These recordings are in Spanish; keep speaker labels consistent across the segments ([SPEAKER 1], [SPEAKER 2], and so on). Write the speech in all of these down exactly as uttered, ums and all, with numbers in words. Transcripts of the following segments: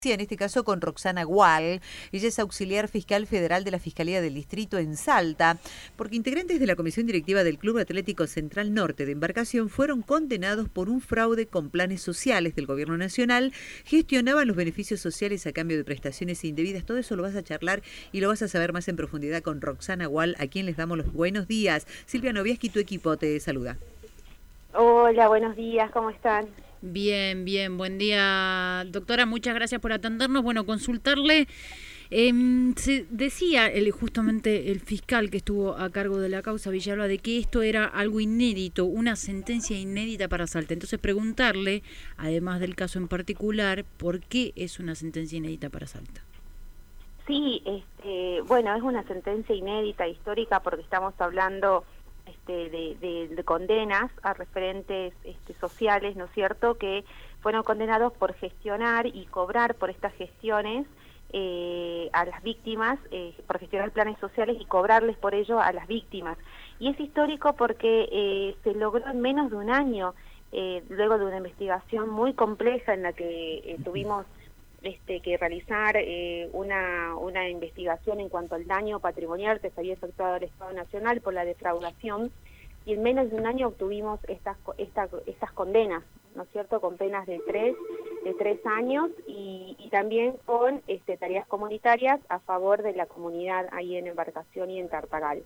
[SPEAKER 1] En este caso con Roxana Gual. Ella es auxiliar fiscal federal de la Fiscalía del Distrito en Salta, porque integrantes de la Comisión Directiva del Club Atlético Central Norte de Embarcación fueron condenados por un fraude con planes sociales del Gobierno Nacional. Gestionaban los beneficios sociales a cambio de prestaciones indebidas. Todo eso lo vas a charlar y lo vas a saber más en profundidad con Roxana Gual, a quien les damos los buenos días. Silvia Novieski, tu equipo te saluda.
[SPEAKER 2] Hola, buenos días, ¿cómo están?
[SPEAKER 3] Bien, bien, buen día, doctora, muchas gracias por atendernos. Bueno, consultarle, eh, se decía el, justamente el fiscal que estuvo a cargo de la causa, Villalba, de que esto era algo inédito, una sentencia inédita para Salta. Entonces preguntarle, además del caso en particular, ¿por qué es una sentencia inédita para Salta?
[SPEAKER 2] Sí, este, bueno, es una sentencia inédita, histórica, porque estamos hablando Este, de, de, de condenas a referentes este, sociales, ¿no es cierto?, que fueron condenados por gestionar y cobrar por estas gestiones eh, a las víctimas, eh, por gestionar planes sociales y cobrarles por ello a las víctimas. Y es histórico porque eh, se logró en menos de un año, eh, luego de una investigación muy compleja en la que eh, tuvimos Este, que realizar eh, una, una investigación en cuanto al daño patrimonial que se había efectuado al Estado Nacional por la defraudación, y en menos de un año obtuvimos estas esta, estas condenas, ¿no es cierto?, con penas de tres, de tres años y, y también con este, tareas comunitarias a favor de la comunidad ahí en Embarcación y en Tartagal.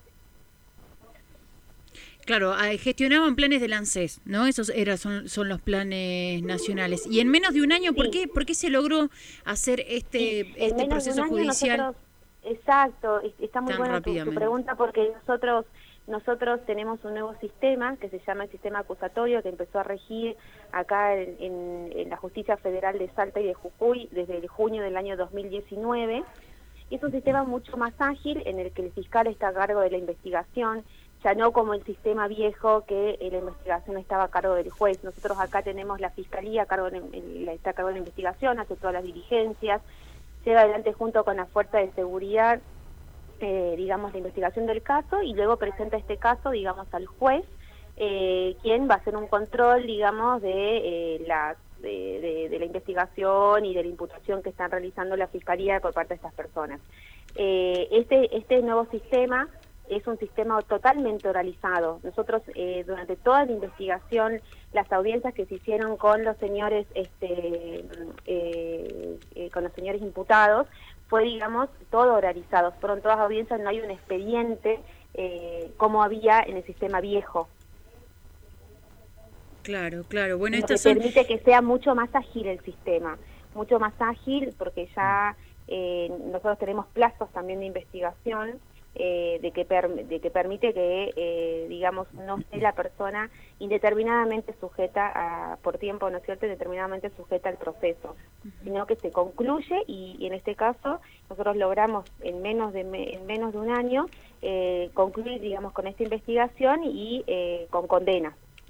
[SPEAKER 3] Claro, gestionaban planes del ANSES, ¿no? Esos eran, son, son los planes nacionales. Y en menos de un año, ¿por, sí. qué, ¿por qué se logró hacer este, sí, este proceso judicial?
[SPEAKER 2] Nosotros, exacto, está muy buena tu, tu pregunta, porque nosotros nosotros tenemos un nuevo sistema que se llama el sistema acusatorio, que empezó a regir acá en, en, en la Justicia Federal de Salta y de Jujuy desde el junio del año dos mil diecinueve. Y es un sistema mucho más ágil en el que el fiscal está a cargo de la investigación, ya no como el sistema viejo que la investigación estaba a cargo del juez. Nosotros acá tenemos la fiscalía a cargo de, está a cargo de la investigación, hace todas las diligencias, lleva adelante junto con la fuerza de seguridad, eh, digamos, la investigación del caso, y luego presenta este caso, digamos, al juez, eh, quien va a hacer un control, digamos, de eh, la de, de, de la investigación y de la imputación que están realizando la fiscalía por parte de estas personas. Eh, este este nuevo sistema es un sistema totalmente oralizado. Nosotros eh, durante toda la investigación, las audiencias que se hicieron con los señores este eh, eh, con los señores imputados fue, digamos, todo oralizado. Fueron todas audiencias, no hay un expediente eh, como había en el sistema viejo.
[SPEAKER 3] Claro, claro. Bueno,
[SPEAKER 2] esto
[SPEAKER 3] son...
[SPEAKER 2] permite que sea mucho más ágil el sistema, mucho más ágil, porque ya eh, nosotros tenemos plazos también de investigación. Eh, de que per, de que permite que eh, digamos no esté la persona indeterminadamente sujeta a, por tiempo, ¿no es cierto?, indeterminadamente sujeta al proceso, uh-huh. sino que se concluye y, y en este caso nosotros logramos en menos de en menos de un año eh, concluir, digamos, con esta investigación y eh, con condenas.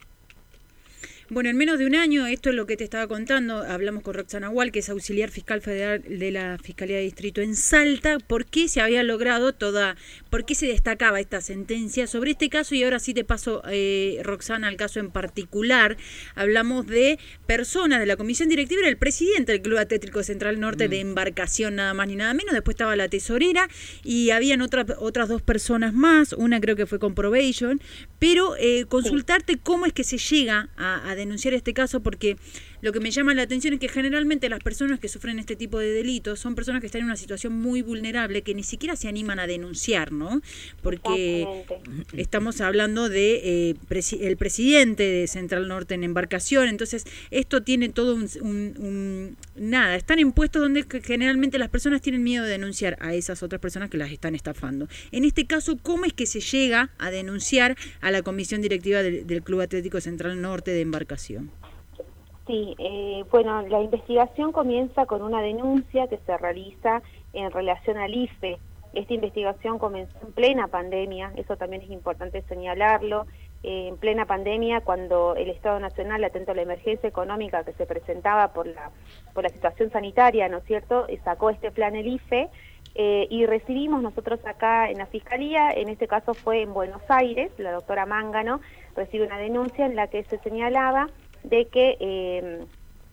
[SPEAKER 3] Bueno, en menos de un año, esto es lo que te estaba contando, hablamos con Roxana Gual, que es auxiliar fiscal federal de la Fiscalía de Distrito en Salta. ¿Por qué se había logrado toda, por qué se destacaba esta sentencia sobre este caso? Y ahora sí te paso, eh, Roxana, al caso en particular. Hablamos de personas de la comisión directiva, era el presidente del Club Atlético Central Norte mm. de Embarcación, nada más ni nada menos. Después estaba la tesorera y habían otra, otras dos personas más, una creo que fue con probation, pero eh, consultarte sí. cómo es que se llega a, a denunciar este caso, porque lo que me llama la atención es que generalmente las personas que sufren este tipo de delitos son personas que están en una situación muy vulnerable, que ni siquiera se animan a denunciar, ¿no? Porque estamos hablando de eh, presi- el presidente de Central Norte en Embarcación, entonces esto tiene todo un, un, un nada, están en puestos donde generalmente las personas tienen miedo de denunciar a esas otras personas que las están estafando. En este caso, ¿cómo es que se llega a denunciar a la comisión directiva del, del Club Atlético Central Norte de Embarcación?
[SPEAKER 2] Sí, eh, bueno, la investigación comienza con una denuncia que se realiza en relación al I F E. Esta investigación comenzó en plena pandemia, eso también es importante señalarlo, eh, en plena pandemia, cuando el Estado Nacional, atento a la emergencia económica que se presentaba por la por la situación sanitaria, ¿no es cierto?, sacó este plan el I F E, eh, y recibimos nosotros acá en la Fiscalía, en este caso fue en Buenos Aires, la doctora Mángano recibe una denuncia en la que se señalaba de que eh,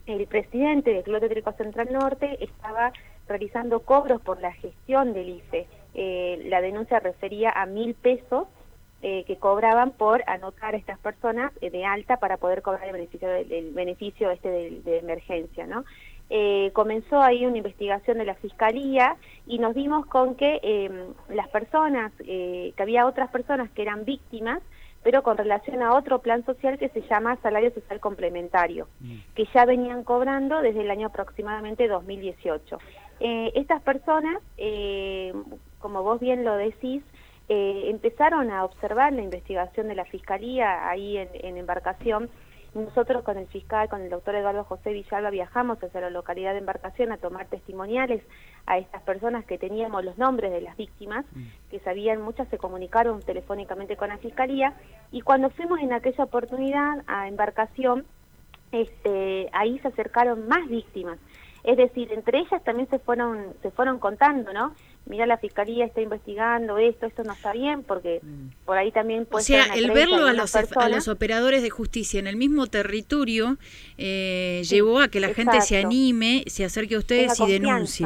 [SPEAKER 2] el presidente del Club Atlético Central Norte estaba realizando cobros por la gestión del I F E. Eh, la denuncia refería a mil pesos eh, que cobraban por anotar a estas personas eh, de alta para poder cobrar el beneficio, del, el beneficio este de, de emergencia, ¿no? Eh, comenzó ahí una investigación de la Fiscalía y nos dimos con que eh, las personas, eh, que había otras personas que eran víctimas, pero con relación a otro plan social que se llama Salario Social Complementario, mm. que ya venían cobrando desde el año aproximadamente dos mil dieciocho. Eh, estas personas, eh, como vos bien lo decís, eh, empezaron a observar la investigación de la Fiscalía ahí en, en Embarcación. Nosotros con el fiscal, con el doctor Eduardo José Villalba, viajamos hacia la localidad de Embarcación a tomar testimoniales a estas personas que teníamos los nombres de las víctimas, que sabían, muchas se comunicaron telefónicamente con la Fiscalía, y cuando fuimos en aquella oportunidad a Embarcación, este, ahí se acercaron más víctimas. Es decir, entre ellas también se fueron, se fueron contando, ¿no? Mira, la Fiscalía está investigando esto, esto no está bien, porque por ahí también puede ser...
[SPEAKER 3] O sea, el verlo a los, a los operadores de justicia en el mismo territorio eh, sí, llevó a que la exacto. gente se anime, se acerque a ustedes y denuncie.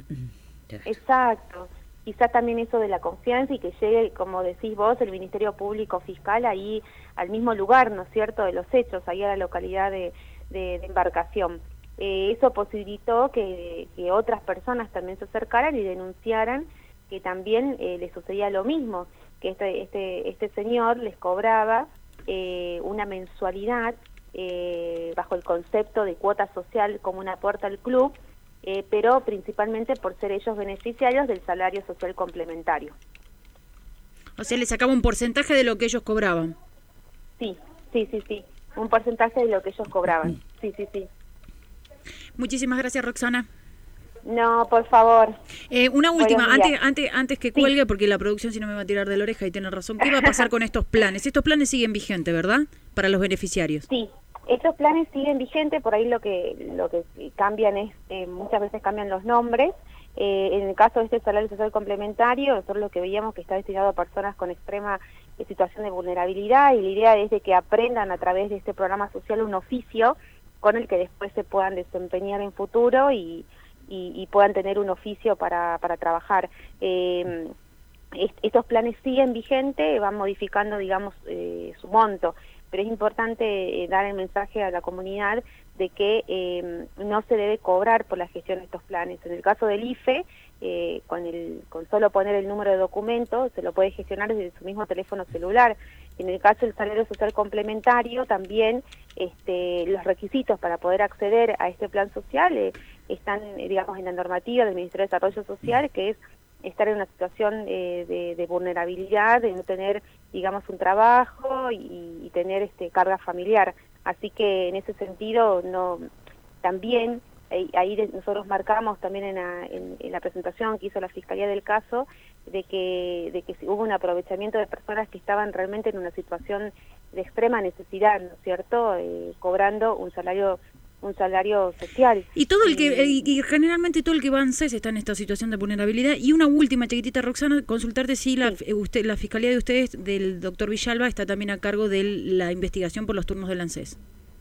[SPEAKER 2] Exacto. Quizá también eso de la confianza y que llegue, como decís vos, el Ministerio Público Fiscal ahí al mismo lugar, ¿no es cierto?, de los hechos, ahí a la localidad de, de, de Embarcación. Eh, eso posibilitó que, que otras personas también se acercaran y denunciaran que también eh, les sucedía lo mismo, que este, este, este señor les cobraba eh, una mensualidad eh, bajo el concepto de cuota social como un aporte al club, eh, pero principalmente por ser ellos beneficiarios del salario social complementario.
[SPEAKER 3] O sea, le sacaba un porcentaje de lo que ellos cobraban.
[SPEAKER 2] Sí, sí, sí, sí, un porcentaje de lo que ellos cobraban, sí, sí, sí.
[SPEAKER 3] Muchísimas gracias, Roxana.
[SPEAKER 2] No, por favor.
[SPEAKER 3] Eh, una última, antes, antes, antes que cuelgue, sí. porque la producción si no me va a tirar de la oreja y tiene razón. ¿Qué va a pasar con estos planes? Estos planes siguen vigentes, ¿verdad? Para los beneficiarios.
[SPEAKER 2] Sí, estos planes siguen vigentes, por ahí lo que lo que cambian es, eh, muchas veces cambian los nombres. Eh, en el caso de este salario social complementario, nosotros lo que veíamos que está destinado a personas con extrema eh, situación de vulnerabilidad, y la idea es de que aprendan a través de este programa social un oficio con el que después se puedan desempeñar en futuro y, y, y puedan tener un oficio para, para trabajar. Eh, est estos planes siguen vigentes, van modificando, digamos, eh, su monto, pero es importante eh, dar el mensaje a la comunidad de que eh, no se debe cobrar por la gestión de estos planes. En el caso del I F E, eh, con, el, con solo poner el número de documento, se lo puede gestionar desde su mismo teléfono celular. En el caso del salario social complementario, también este, los requisitos para poder acceder a este plan social eh, están, eh, digamos, en la normativa del Ministerio de Desarrollo Social, que es estar en una situación eh, de, de vulnerabilidad, de no tener, digamos, un trabajo y, y tener este, carga familiar. Así que en ese sentido, no también eh, ahí de, nosotros marcamos también en la, en, en la presentación que hizo la Fiscalía del caso, de que de que hubo un aprovechamiento de personas que estaban realmente en una situación de extrema necesidad, ¿no es cierto?, eh, cobrando un salario un salario social.
[SPEAKER 3] Y todo el que y, y generalmente todo el que va a ANSES está en esta situación de vulnerabilidad. Y una última chiquitita, Roxana, consultarte si la sí. usted la Fiscalía de ustedes, del doctor Villalba, está también a cargo de la investigación por los turnos del ANSES.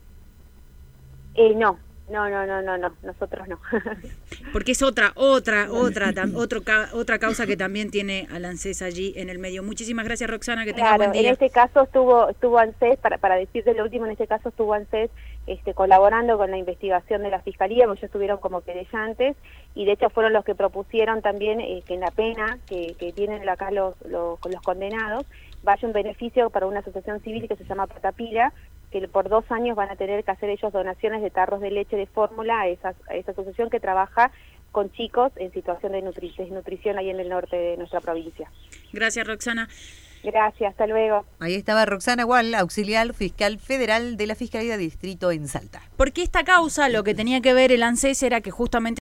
[SPEAKER 2] Eh, no. No, no, no, no, no, nosotros no.
[SPEAKER 3] Porque es otra, otra, otra, tam, otro, otra causa que también tiene al ANSES allí en el medio. Muchísimas gracias, Roxana, que tenga
[SPEAKER 2] claro,
[SPEAKER 3] buen día.
[SPEAKER 2] En este caso estuvo, estuvo ANSES, para, para decirte lo último, en este caso estuvo ANSES este, colaborando con la investigación de la Fiscalía, porque ellos estuvieron como querellantes, y de hecho fueron los que propusieron también eh, que en la pena que, que tienen acá los, los, los condenados vaya un beneficio para una asociación civil que se llama Patapila, que por dos años van a tener que hacer ellos donaciones de tarros de leche de fórmula a esa, a esa asociación que trabaja con chicos en situación de nutri desnutrición ahí en el norte de nuestra provincia.
[SPEAKER 3] Gracias, Roxana.
[SPEAKER 2] Gracias, hasta luego.
[SPEAKER 1] Ahí estaba Roxana Gual, auxiliar fiscal federal de la Fiscalía de Distrito en Salta.
[SPEAKER 3] Porque esta causa, lo que tenía que ver el ANSES era que justamente